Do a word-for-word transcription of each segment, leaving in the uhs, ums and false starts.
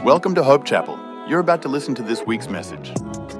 Welcome to Hope Chapel. You're about to listen to this week's message.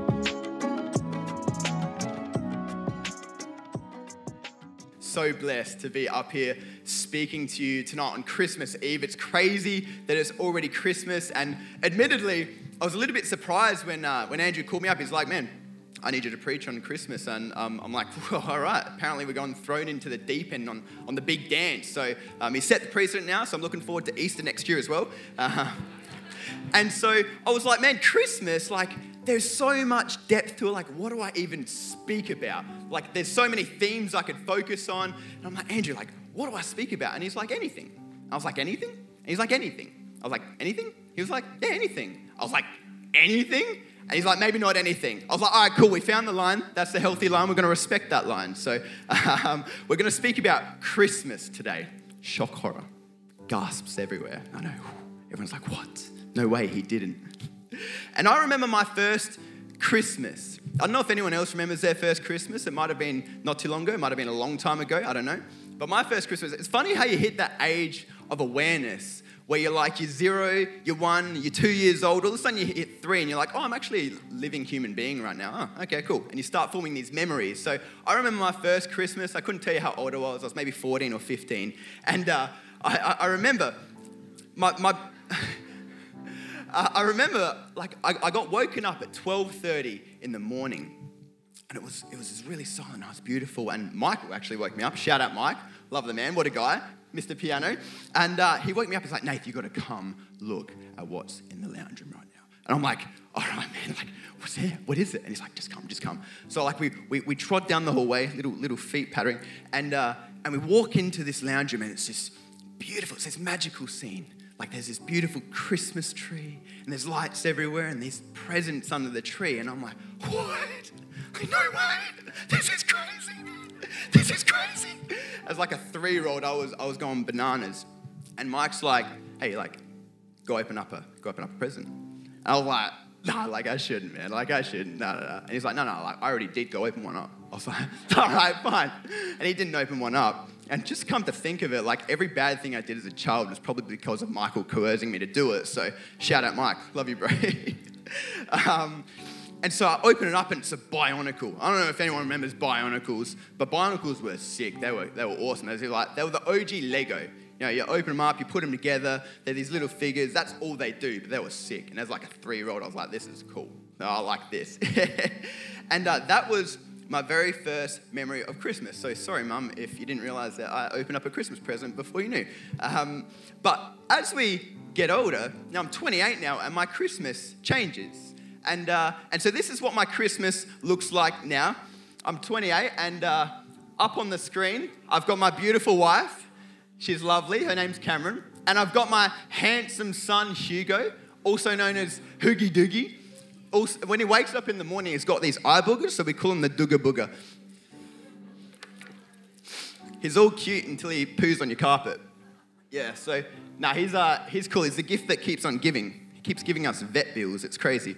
So blessed to be up here speaking to you tonight on Christmas Eve. It's crazy that it's already Christmas, and admittedly, I was a little bit surprised when uh, when Andrew called me up. He's like, "Man, I need you to preach on Christmas," and um, I'm like, well, "All right." Apparently, we're going thrown into the deep end on on the big dance. So um, he set the precedent now. So I'm looking forward to Easter next year as well. Uh, and so I was like, "Man, Christmas, like." There's so much depth to it. Like, what do I even speak about? Like, there's so many themes I could focus on. And I'm like, Andrew, like, what do I speak about? And he's like, anything. I was like, anything? And he's like, anything. I was like, anything? He was like, yeah, anything. I was like, anything? And he's like, maybe not anything. I was like, all right, cool. We found the line. That's the healthy line. We're going to respect that line. So um, we're going to speak about Christmas today. Shock horror. Gasps everywhere. I know. Everyone's like, what? No way, he didn't. And I remember my first Christmas. I don't know if anyone else remembers their first Christmas. It might have been not too long ago. It might have been a long time ago. I don't know. But my first Christmas, it's funny how you hit that age of awareness where you're like, you're zero, you're one, you're two years old. All of a sudden you hit three and you're like, oh, I'm actually a living human being right now. Oh, okay, cool. And you start forming these memories. So I remember my first Christmas. I couldn't tell you how old I was. I was maybe fourteen or fifteen. And uh, I, I, I remember my... my Uh, I remember, like, I, I got woken up at twelve thirty in the morning, and it was it was really silent. It was beautiful, and Michael actually woke me up. Shout out, Mike, love the man, what a guy, Mister Piano. And uh, he woke me up. He's like, Nath, you got to come look at what's in the lounge room right now. And I'm like, all right, man, like, what's there? What is it? And he's like, just come, just come. So like we we, we trot down the hallway, little little feet pattering, and uh, and we walk into this lounge room, and it's this beautiful, it's this magical scene. Like there's this beautiful Christmas tree and there's lights everywhere and there's presents under the tree. And I'm like, what? Like, no way. This is crazy. This is crazy. As like a three-year-old, I was I was going bananas. And Mike's like, hey, like, go open up a go open up a present. And I was like, no, like I shouldn't, man. Like I shouldn't. No, no, no. And he's like, no, no, like I already did go open one up. I was like, all right, fine. And he didn't open one up. And just come to think of it, like every bad thing I did as a child was probably because of Michael coercing me to do it. So shout out, Mike. Love you, bro. um, and so I open it up and it's a Bionicle. I don't know if anyone remembers Bionicles, but Bionicles were sick. They were they were awesome. They were like they were the O G Lego. You know, you open them up, you put them together. They're these little figures. That's all they do. But they were sick. And as like a three-year-old, I was like, this is cool. No, I like this. and uh, that was my very first memory of Christmas. So sorry, Mum, if you didn't realise that I opened up a Christmas present before you knew. Um, but as we get older, now I'm twenty-eight now, and my Christmas changes. And uh, and so this is what my Christmas looks like now. I'm twenty-eight, and uh, up on the screen, I've got my beautiful wife. She's lovely. Her name's Cameron. And I've got my handsome son, Hugo, also known as Hoogie Doogie. Also, when he wakes up in the morning, he's got these eye boogers, so we call him the Dooga Booger. He's all cute until he poos on your carpet. Yeah, so, nah, he's, uh, he's cool. He's the gift that keeps on giving. He keeps giving us vet bills. It's crazy.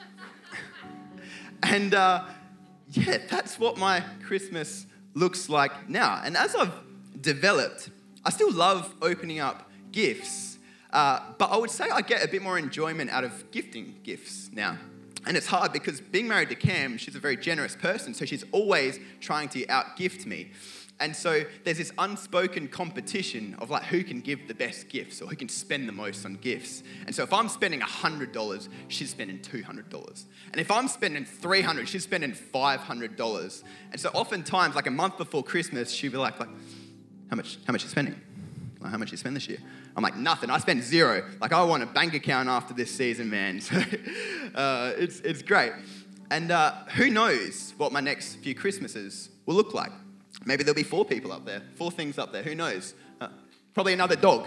and, uh, yeah, that's what my Christmas looks like now. And as I've developed, I still love opening up gifts, uh, but I would say I get a bit more enjoyment out of gifting gifts now. And it's hard because being married to Cam, she's a very generous person, so she's always trying to out-gift me. And so there's this unspoken competition of like who can give the best gifts or who can spend the most on gifts. And so if I'm spending one hundred dollars, she's spending two hundred dollars. And if I'm spending three hundred dollars, she's spending five hundred dollars. And so oftentimes, like a month before Christmas, she'll be like, like how much, how much are you spending? Like, how much did you spend this year? I'm like, nothing. I spent zero. Like, I want a bank account after this season, man. So uh, it's it's great. And uh, who knows what my next few Christmases will look like? Maybe there'll be four people up there, four things up there. Who knows? Uh, probably another dog.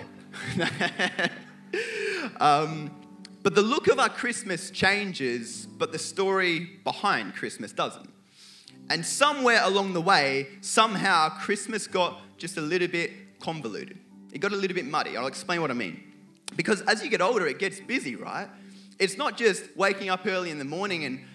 um, but the look of our Christmas changes, but the story behind Christmas doesn't. And somewhere along the way, somehow Christmas got just a little bit convoluted. It got a little bit muddy. I'll explain what I mean. Because as you get older, it gets busy, right? It's not just waking up early in the morning and,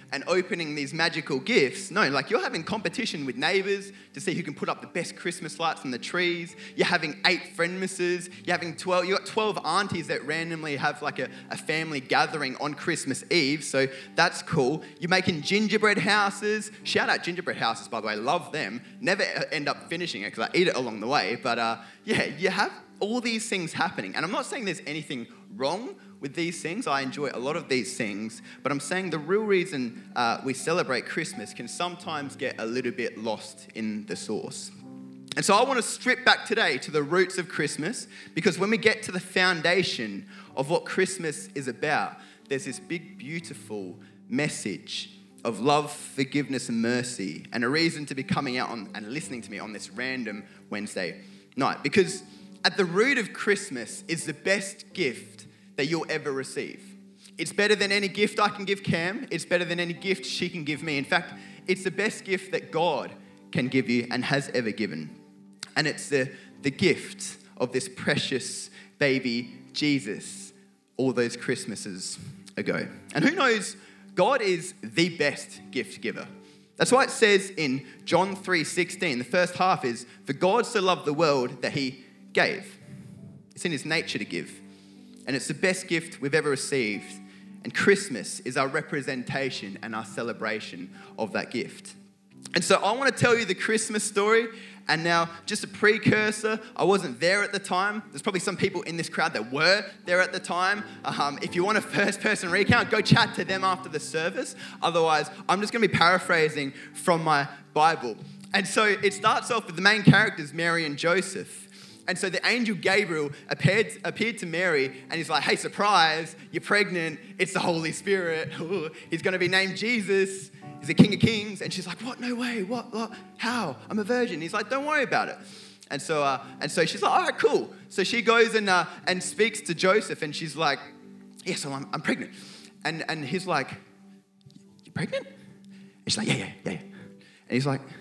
and opening these magical gifts. No, like you're having competition with neighbours to see who can put up the best Christmas lights on the trees. You're having eight friendmasses. You're having twelve, you got twelve aunties that randomly have like a, a family gathering on Christmas Eve. So that's cool. You're making gingerbread houses. Shout out gingerbread houses, by the way. Love them. Never end up finishing it because I eat it along the way. But uh, yeah, you have all these things happening. And I'm not saying there's anything wrong with these things. I enjoy a lot of these things. But I'm saying the real reason uh, we celebrate Christmas can sometimes get a little bit lost in the source. And so I want to strip back today to the roots of Christmas, because when we get to the foundation of what Christmas is about, there's this big, beautiful message of love, forgiveness, and mercy, and a reason to be coming out on, and listening to me on this random Wednesday night. Because at the root of Christmas is the best gift that you'll ever receive. It's better than any gift I can give Cam. It's better than any gift she can give me. In fact, it's the best gift that God can give you and has ever given. And it's the, the gift of this precious baby Jesus all those Christmases ago. And who knows, God is the best gift giver. That's why it says in John three sixteen, the first half is, "For God so loved the world that he gave." It's in his nature to give. And it's the best gift we've ever received. And Christmas is our representation and our celebration of that gift. And so I want to tell you the Christmas story. And now, just a precursor, I wasn't there at the time. There's probably some people in this crowd that were there at the time. Um, if you want a first-person recount, go chat to them after the service. Otherwise, I'm just going to be paraphrasing from my Bible. And so it starts off with the main characters, Mary and Joseph. And so the angel Gabriel appeared, appeared to Mary, and he's like, "Hey, surprise, you're pregnant. It's the Holy Spirit. Ooh, he's going to be named Jesus. He's the King of Kings." And she's like, "What? No way. What? What? How? I'm a virgin." He's like, "Don't worry about it." And so, uh, and so she's like, "All right, cool." So she goes and uh, and speaks to Joseph, and she's like, "Yeah, so I'm, I'm pregnant." And and he's like, "You're pregnant?" And she's like, "Yeah, yeah, yeah, yeah." And he's like,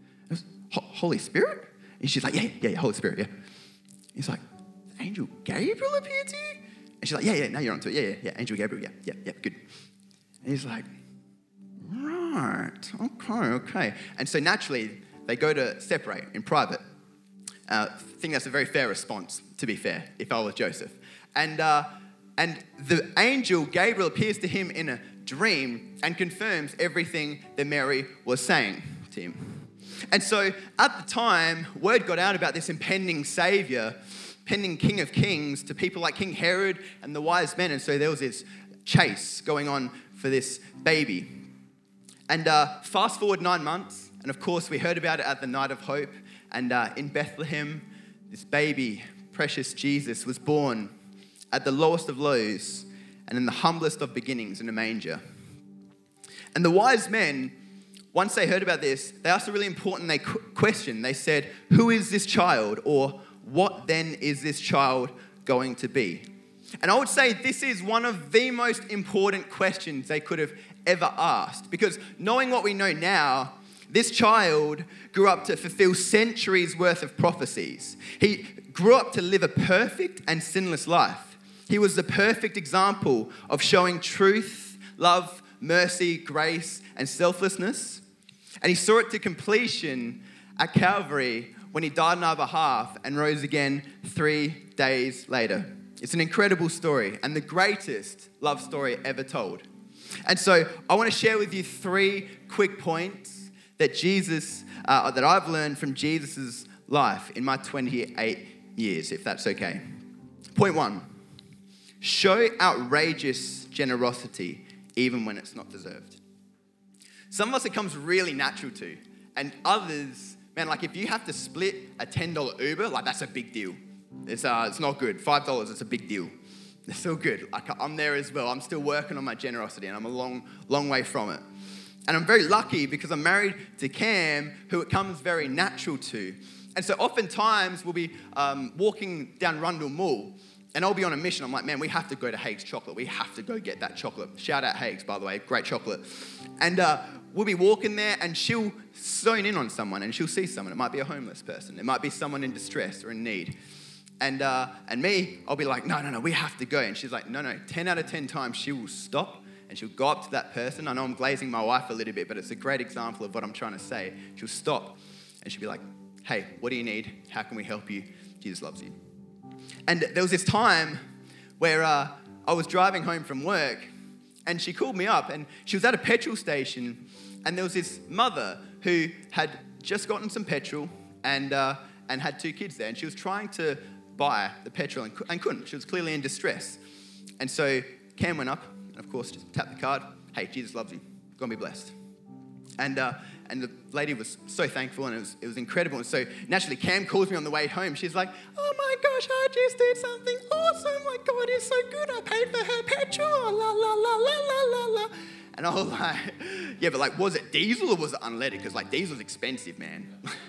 "Holy Spirit?" And she's like, "Yeah, yeah, yeah, Holy Spirit, yeah." He's like, "The angel Gabriel appeared to you?" And she's like, "Yeah, yeah, now you're onto it. Yeah, yeah, yeah, angel Gabriel, yeah, yeah, yeah, good." And he's like, "Right, okay, okay." And so naturally, they go to separate in private. Uh, I think that's a very fair response, to be fair, if I was Joseph. And, uh, and the angel Gabriel appears to him in a dream and confirms everything that Mary was saying to him. And so at the time, word got out about this impending Saviour, pending King of Kings, to people like King Herod and the wise men. And so there was this chase going on for this baby. And uh, fast forward nine months, and of course we heard about it at the Night of Hope. And uh, in Bethlehem, this baby, precious Jesus, was born at the lowest of lows and in the humblest of beginnings in a manger. And the wise men, once they heard about this, they asked a really important question. They said, "Who is this child?" Or, "What then is this child going to be?" And I would say this is one of the most important questions they could have ever asked. Because knowing what we know now, this child grew up to fulfill centuries worth of prophecies. He grew up to live a perfect and sinless life. He was the perfect example of showing truth, love, mercy, grace, and selflessness. And he saw it to completion at Calvary when he died on our behalf and rose again three days later. It's an incredible story and the greatest love story ever told. And so I want to share with you three quick points that Jesus, uh, that I've learned from Jesus' life in my twenty-eight years, if that's okay. Point one, show outrageous generosity even when it's not deserved. Some of us, it comes really natural to, and others, man, like if you have to split a ten dollars Uber, like that's a big deal. It's uh, it's not good. five dollars, it's a big deal. It's still good. Like I'm there as well. I'm still working on my generosity, and I'm a long, long way from it. And I'm very lucky because I'm married to Cam, who it comes very natural to. And so oftentimes we'll be um, walking down Rundle Mall, and I'll be on a mission. I'm like, man, we have to go to Hague's Chocolate. We have to go get that chocolate. Shout out Hague's, by the way. Great chocolate. And uh, we'll be walking there, and she'll zone in on someone, and she'll see someone. It might be a homeless person. It might be someone in distress or in need. And uh, and me, I'll be like, no, no, no, we have to go. And she's like, no, no. ten out of ten times, she will stop, and and she'll go up to that person. I know I'm glazing my wife a little bit, but it's a great example of what I'm trying to say. She'll stop and she'll be like, hey, what do you need? How can we help you? Jesus loves you. And there was this time where uh, I was driving home from work and she called me up and she was at a petrol station and there was this mother who had just gotten some petrol and uh, and had two kids there, and she was trying to buy the petrol and, and couldn't. She was clearly in distress. And so Cam went up and, of course, just tapped the card. Hey, Jesus loves you. Go and be blessed. And uh, and the lady was so thankful, and it was it was incredible. And so naturally, Cam calls me on the way home. She's like, oh my gosh, I just did something awesome. My God, it's so good. I paid for her petrol. La, la, la, la, la, la, la. And I was like, yeah, but like, was it diesel or was it unleaded? Because like diesel's expensive, man.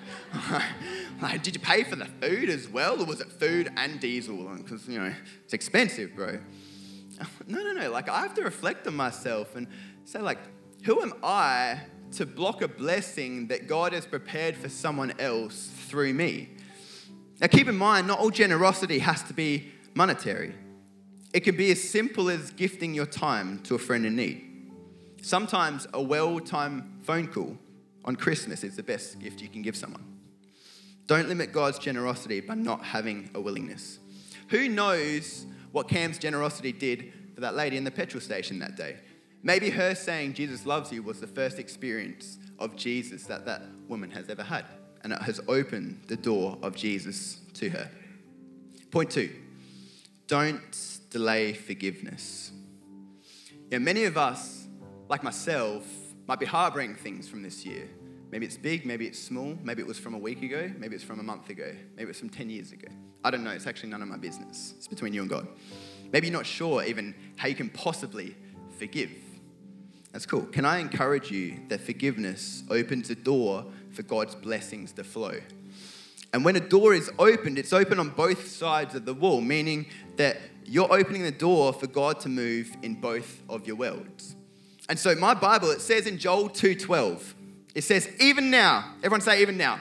Like, did you pay for the food as well, or was it food and diesel? Because, you know, it's expensive, bro. No, no, no. Like, I have to reflect on myself and say, like, who am I to block a blessing that God has prepared for someone else through me? Now, keep in mind, not all generosity has to be monetary. It can be as simple as gifting your time to a friend in need. Sometimes a well-timed phone call on Christmas is the best gift you can give someone. Don't limit God's generosity by not having a willingness. Who knows what Cam's generosity did for that lady in the petrol station that day? Maybe her saying Jesus loves you was the first experience of Jesus that that woman has ever had, and it has opened the door of Jesus to her. Point two, don't delay forgiveness. Yeah, many of us, like myself, might be harboring things from this year. Maybe it's big, maybe it's small, maybe it was from a week ago, maybe it's from a month ago, maybe it's from ten years ago. I don't know, it's actually none of my business. It's between you and God. Maybe you're not sure even how you can possibly forgive. That's cool. Can I encourage you that forgiveness opens a door for God's blessings to flow? And when a door is opened, it's open on both sides of the wall, meaning that you're opening the door for God to move in both of your worlds. And so my Bible, it says in Joel two twelve, it says, even now, everyone say even now.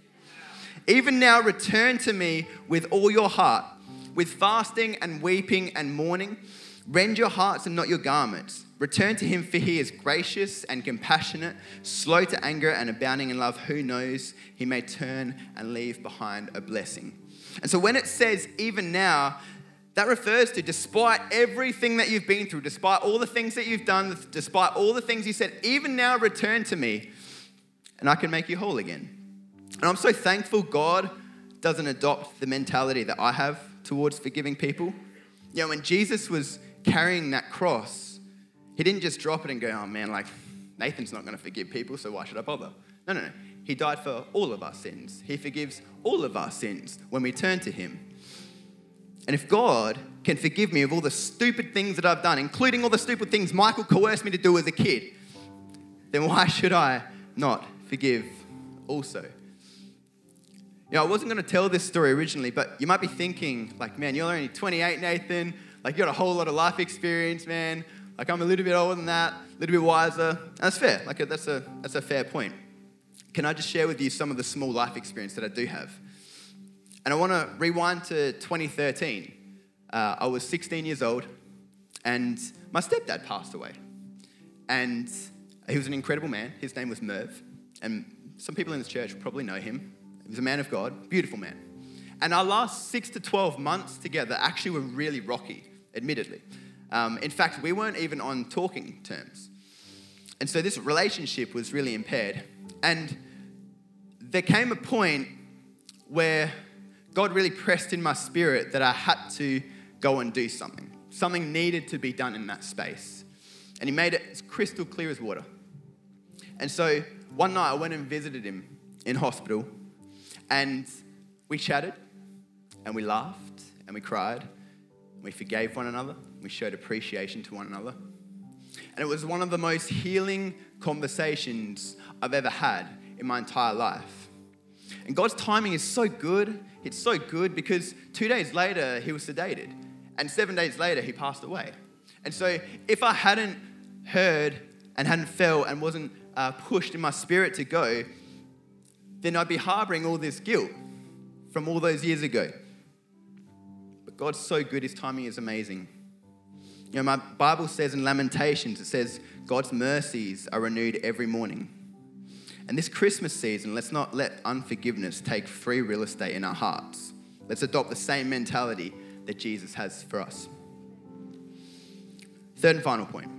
Even now return to me with all your heart, with fasting and weeping and mourning. Rend your hearts and not your garments. Return to him, for he is gracious and compassionate, slow to anger and abounding in love. Who knows, he may turn and leave behind a blessing. And so when it says even now, that refers to despite everything that you've been through, despite all the things that you've done, despite all the things you said, even now return to me and I can make you whole again. And I'm so thankful God doesn't adopt the mentality that I have towards forgiving people. You know, when Jesus was carrying that cross, he didn't just drop it and go, oh man, like Nathan's not going to forgive people, so why should I bother? No, no, no. He died for all of our sins. He forgives all of our sins when we turn to him. And if God can forgive me of all the stupid things that I've done, including all the stupid things Michael coerced me to do as a kid, then why should I not forgive also? You know, I wasn't going to tell this story originally, but you might be thinking, like, man, you're only twenty-eight, Nathan. Like, you got a whole lot of life experience, man. Like, I'm a little bit older than that, a little bit wiser. And that's fair. Like, that's a that's a fair point. Can I just share with you some of the small life experience that I do have? And I want to rewind to twenty thirteen. Uh, I was sixteen years old, and my stepdad passed away. And he was an incredible man. His name was Merv. And some people in this church probably know him. He was a man of God, beautiful man. And our last six to twelve months together actually were really rocky, admittedly. Um, in fact, we weren't even on talking terms. And so this relationship was really impaired. And there came a point where God really pressed in my spirit that I had to go and do something. Something needed to be done in that space. And he made it as crystal clear as water. And so one night I went and visited him in hospital, and we chatted, and we laughed, and we cried, and we forgave one another, we showed appreciation to one another. And it was one of the most healing conversations I've ever had in my entire life. And God's timing is so good. It's so good because two days later, he was sedated. And seven days later, he passed away. And so if I hadn't heard and hadn't felt and wasn't uh, pushed in my spirit to go, then I'd be harboring all this guilt from all those years ago. But God's so good. His timing is amazing. You know, my Bible says in Lamentations, it says, God's mercies are renewed every morning. And this Christmas season, let's not let unforgiveness take free real estate in our hearts. Let's adopt the same mentality that Jesus has for us. Third and final point.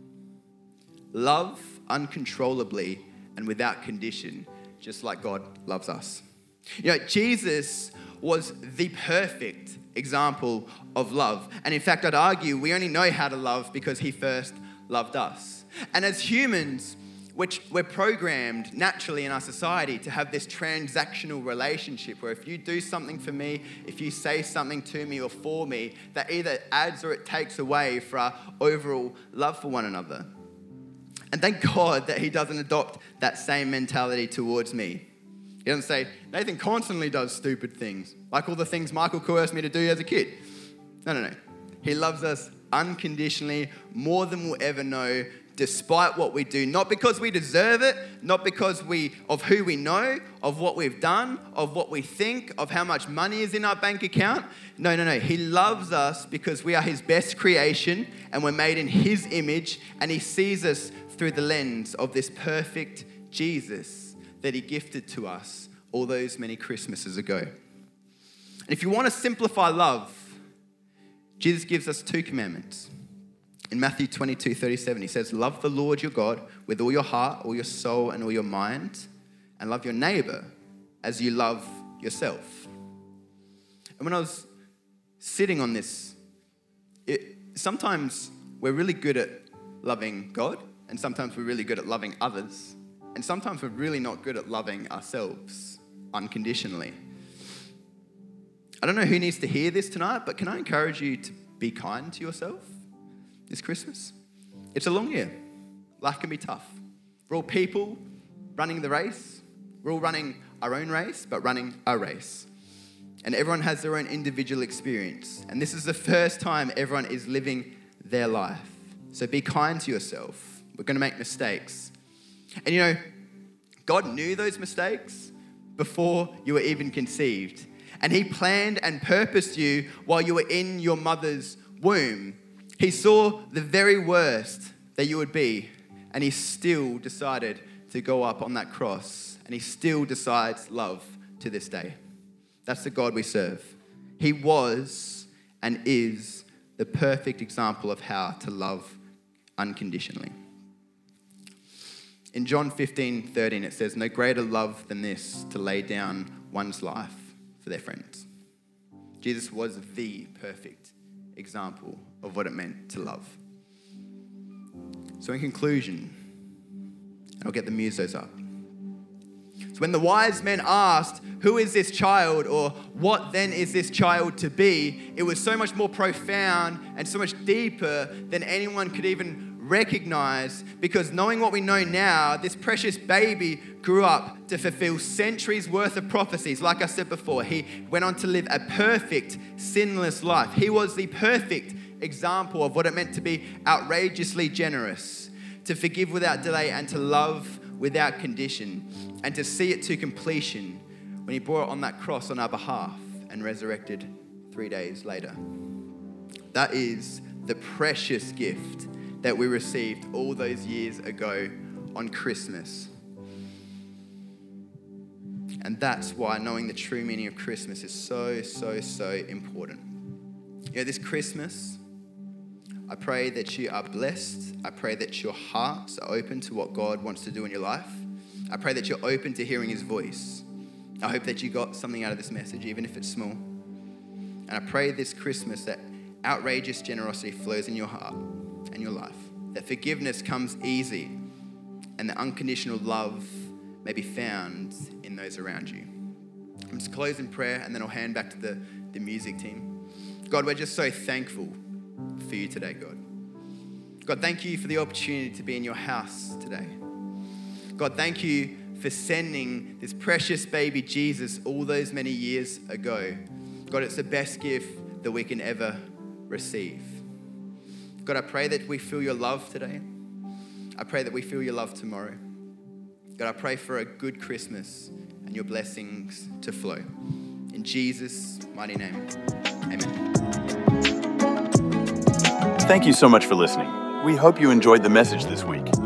Love uncontrollably and without condition, just like God loves us. You know, Jesus was the perfect example of love. And in fact, I'd argue we only know how to love because he first loved us. And as humans, which we're programmed naturally in our society to have this transactional relationship where if you do something for me, if you say something to me or for me, that either adds or it takes away for our overall love for one another. And thank God that he doesn't adopt that same mentality towards me. He doesn't say, Nathan constantly does stupid things, like all the things Michael coerced me to do as a kid. No, no, no. He loves us unconditionally, more than we'll ever know, despite what we do, not because we deserve it, not because we of who we know, of what we've done, of what we think, of how much money is in our bank account. No, no, no. He loves us because we are his best creation and we're made in his image, and he sees us through the lens of this perfect Jesus that he gifted to us all those many Christmases ago. And if you want to simplify love, Jesus gives us two commandments. In Matthew twenty-two thirty-seven, he says, love the Lord your God with all your heart, all your soul, and all your mind, and love your neighbor as you love yourself. And when I was sitting on this, it, sometimes we're really good at loving God, and sometimes we're really good at loving others, and sometimes we're really not good at loving ourselves unconditionally. I don't know who needs to hear this tonight, but can I encourage you to be kind to yourself this Christmas? It's a long year. Life can be tough. We're all people running the race. We're all running our own race, but running a race. And everyone has their own individual experience. And this is the first time everyone is living their life. So be kind to yourself. We're going to make mistakes. And you know, God knew those mistakes before you were even conceived. And he planned and purposed you while you were in your mother's womb. He saw the very worst that you would be, and he still decided to go up on that cross, and he still decides love to this day. That's the God we serve. He was and is the perfect example of how to love unconditionally. In John fifteen thirteen, it says, no greater love than this, to lay down one's life for their friends. Jesus was the perfect example of what it meant to love. So in conclusion, and I'll get the musos up. So when the wise men asked, who is this child, or what then is this child to be, it was so much more profound and so much deeper than anyone could even recognize, because knowing what we know now, this precious baby grew up to fulfill centuries worth of prophecies. Like I said before, he went on to live a perfect, sinless life. He was the perfect example of what it meant to be outrageously generous, to forgive without delay, and to love without condition, and to see it to completion when he bore it on that cross on our behalf and resurrected three days later. That is the precious gift that we received all those years ago on Christmas. And that's why knowing the true meaning of Christmas is so, so, so important. You know, this Christmas, I pray that you are blessed. I pray that your hearts are open to what God wants to do in your life. I pray that you're open to hearing his voice. I hope that you got something out of this message, even if it's small. And I pray this Christmas that outrageous generosity flows in your heart and your life, that forgiveness comes easy, and that unconditional love may be found in those around you. I'm just close in prayer, and then I'll hand back to the, the music team. God, we're just so thankful for you today, God. God, thank you for the opportunity to be in your house today. God, thank you for sending this precious baby Jesus all those many years ago. God, it's the best gift that we can ever receive. God, I pray that we feel your love today. I pray that we feel your love tomorrow. God, I pray for a good Christmas and your blessings to flow. In Jesus' mighty name, amen. Thank you so much for listening. We hope you enjoyed the message this week.